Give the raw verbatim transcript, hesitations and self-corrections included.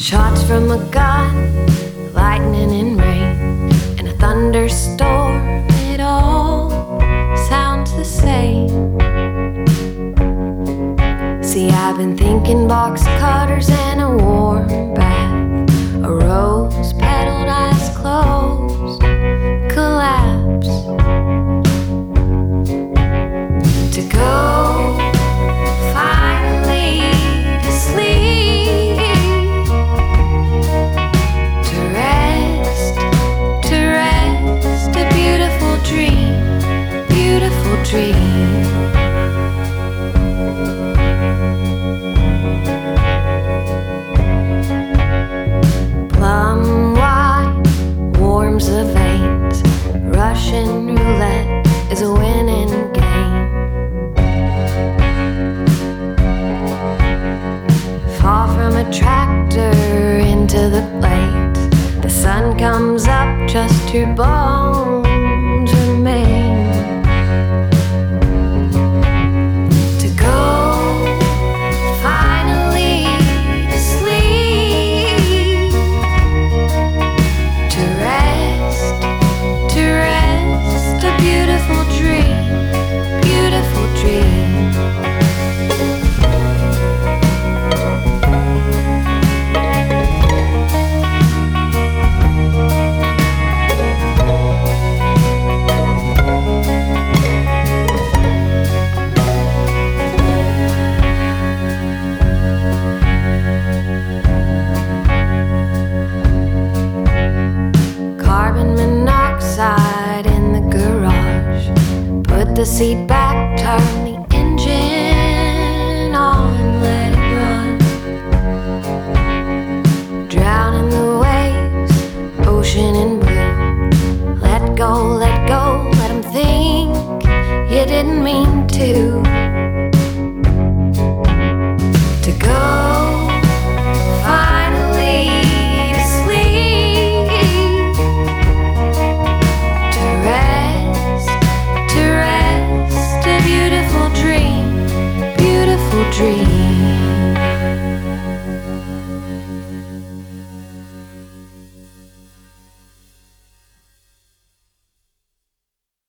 Shots from a gun, lightning and rain, and a thunderstorm. It all sounds the same. See, I've been thinking box cutters and a warm bath, a rose petaled, eyes closed, collapse. To go finally to sleep, to rest, to rest, a beautiful dream, beautiful dream. Plum wine warms the veins, Russian roulette is a winning game. Fall from a tractor into the plate, the sun comes up, just your bones remain. To go finally to sleep, to rest, to rest, a beautiful dream, beautiful dream. Carbon monoxide in the garage. Put the seat back, turn the engine on, let it run. Drown in the waves, ocean in blue. Let go, let go, let 'em think you didn't mean to.